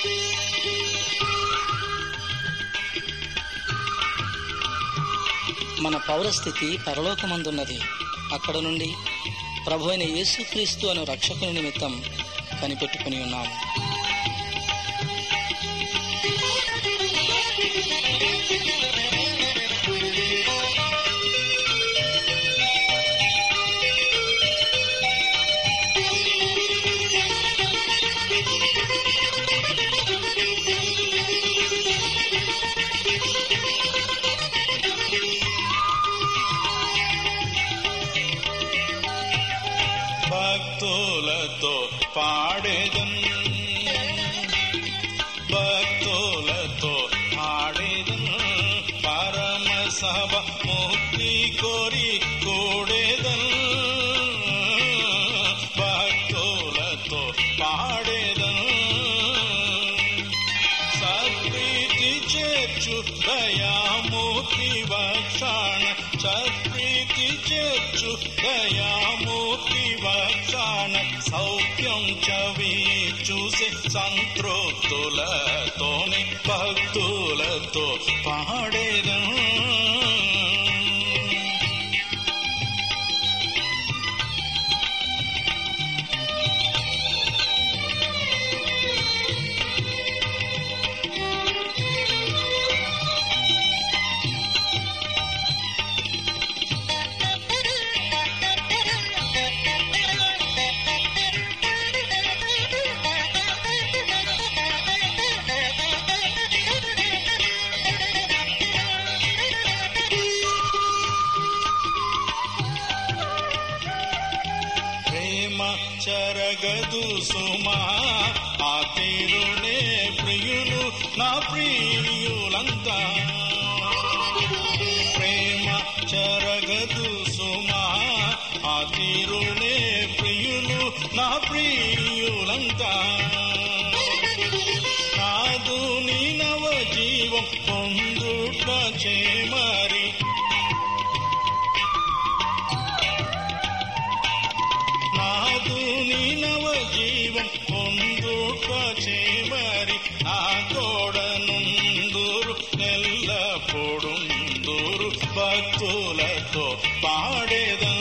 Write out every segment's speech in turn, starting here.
మన పౌరస్థితి పరలోకమందున్నది. అక్కడ నుండి ప్రభు అయిన యేసుక్రీస్తు అను రక్షకుని నిమిత్తం కనిపెట్టుకుని ఉన్నాము. భక్తులతో పాడేదన్, భక్తులతో పాడేదన్, పరమ సభ ముక్తి కోరి కూడేదన్. భక్తులతో పాడేదన్, సత్ప్రీతి చేర్చు దయామూర్తి వక్షాణ, సత్ప్రీతి చేర్చు దయామూర్తి వక్షాణ, సౌఖ్యం చవి చూసే సంతృప్తులతోనే భక్తులతో పాడేదన్. చెరగదు సుమా ఆ తీరునే ప్రియులు నా ప్రియులంతా, ప్రేమ చెరగదు సుమా ఆ తీరునే ప్రియులు నా ప్రియులంతా. నాదు నీ నవ జీవం పొందుట చేమరి, నాదు నీ నవ జీవం పొందుట చేమరి, నా తోడనుందురు ఎల్లప్పుడుందురు భక్తులతో పాడేదన్.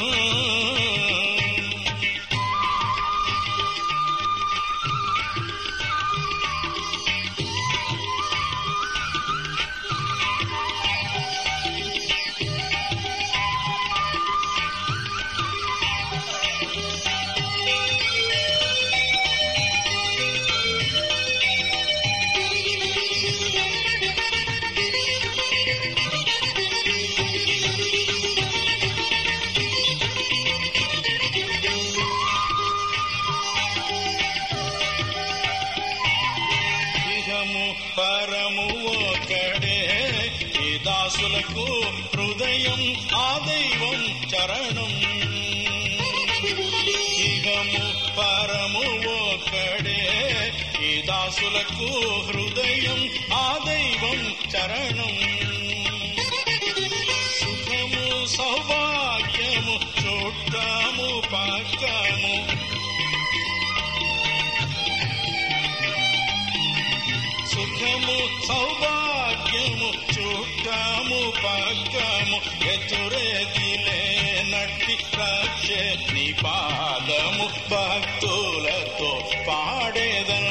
పరము ఒక్కడే ఈ దాసులకు హృదయం ఆ దైవం చరణం. ఇహము పరము ఒక్కడే ఈ దాసులకు హృదయం ఆ దైవం చరణం. సుఖము సౌభాగ్యము చుట్టము పక్కము, సుఖము సౌభాగ్యము చుట్టము పక్కము, ఎదురెదిలే నట్టి రక్షే నీ పాదము భక్తులతో పాడేదన్.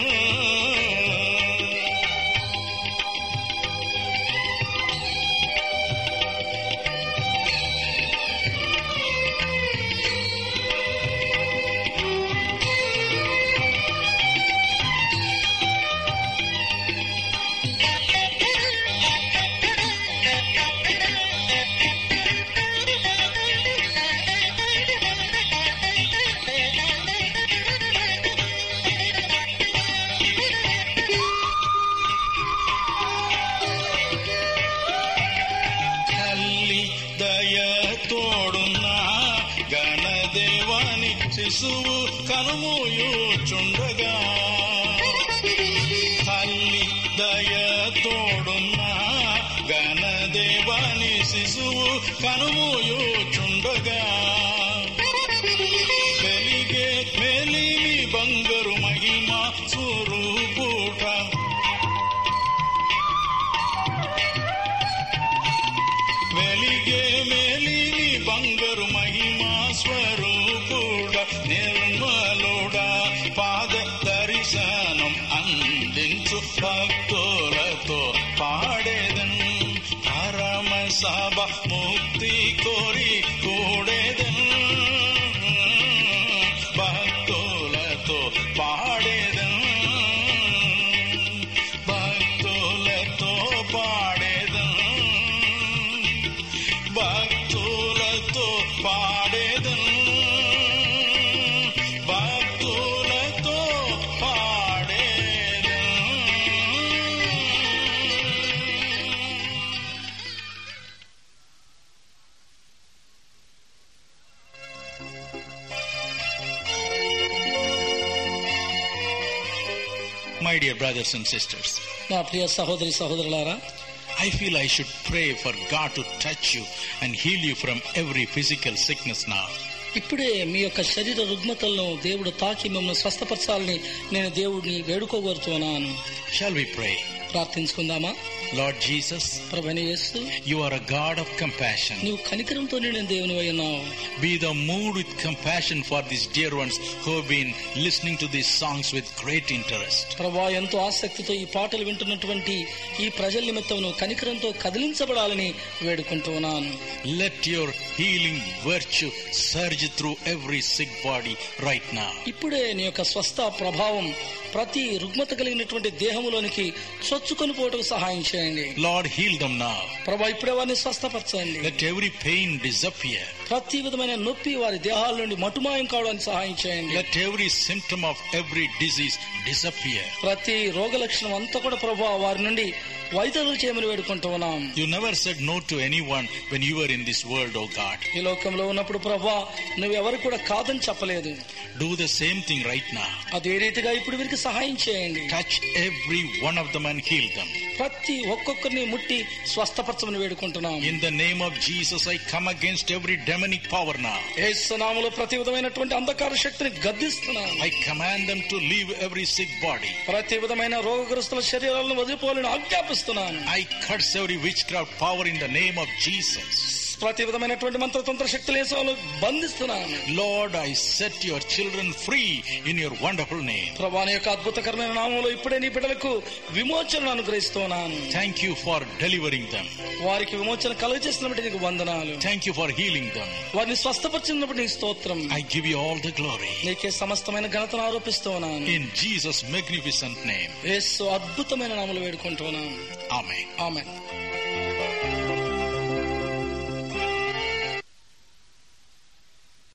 తోడున్నా గణదేవాని శిశువు కనుమూయుచుండగా, తల్లి దయ తోడున్నా గణదేవాని శిశువు కనుమూయుచుండగా, వెలిగే మేలిమి బంగారు మహిమ స్వరూపుట, My dear brothers and sisters, నా ప్రియ సహోదరి సహోదరులారా, I feel I should pray for God to touch you and heal you from every physical sickness now. ఇప్పుడే మీ యొక్క శరీర రుగ్మతలను దేవుడు తాకి మిమ్మల్ని స్వస్థపరచాలని నేను దేవుడిని వేడుకోగోరుతున్నాను. Shall we pray? ప్రార్థించుకుందామా? Lord Jesus, ప్రభువైన యేసు, you are a God of compassion. నీవు కనికరంతో నిండిన దేవునివై ఉన్నావు. Be thou moved with compassion for these dear ones who have been listening to these songs with great interest. ప్రభువా, ఎంతో ఆసక్తితో ఈ పాటలు వింటున్నటువంటి ఈ ప్రజల నిమిత్తం నువ్వు కనికరంతో కదిలించబడాలని వేడుకుంటున్నాను. Let your healing virtue surge through every sick body right now. ఇప్పుడే నీ యొక్క స్వస్థ ప్రభావం ప్రతి రుగ్మత కలిగినటువంటి దేహములోనికి చొచ్చుకొని పోవటకు సహాయం చేయండి. Lord, heal them now. ప్రభా, ఇప్పుడే వారిని స్వస్థపరచండి. Let every pain disappear. ప్రతి విధమైన నొప్పి వారి దేహాల నుండి మటుమాయం కావడానికి సహాయం చేయండి. Let every symptom of every disease disappear. ప్రతి రోగ లక్షణం అంతా కూడా ప్రభా వారి నుండి వైద్యులు చేయమని వేడుకుంటున్నాం. You never said no to anyone when you were in this world, oh God. ఈ లోకంలో ఉన్నప్పుడు ప్రభా నువ్వు ఎవరు కూడా కాదని చెప్పలేదు. Do the same thing right now. అదే రీతిగా ఇప్పుడు వీరికి సహాయం చేయండి. Touch every one of them and heal them. ప్రతి ఒక్కొక్కరిని ముట్టి స్వస్థపరచమని వేడుకుంటున్నాం. In the name of Jesus, I come against every demonic power now. యేసు నామములో ప్రతి విధమైనటువంటి అంధకార శక్తిని గద్దిస్తున్నాను. I command them to leave every sick body. ప్రతి విధమైన రోగగ్రస్తుల శరీరాలను వదిలిపోవాలని ఆజ్ఞాపిస్తున్నాను. I curse every witchcraft power in the name of Jesus. ప్రతి విధమైనటువంటి మంత్రతంత్ర శక్తులు యేసులో బంధిస్తున్నాను. Lord, I set your children free in your wonderful name. ప్రభువా, నీ యొక్క అద్భుతకరమైన నామములో ఇప్పుడే నీ బిడ్డలకు విమోచనను అనుగ్రహిస్తున్నాను. Thank you for delivering them. వారికి విమోచన కలుగజేసినప్పుడు నీకు వందనాలు. Thank you for healing them. వారిని స్వస్థపరిచినప్పుడు నీకు స్తోత్రం. I give you all the glory. నీకే సమస్తమైన ఘనతను ఆరోపిస్తున్నాను. In Jesus' magnificent name. యేసు అద్భుతమైన నామములో వేడుకుంటున్నాను. Amen. ఆమేన్.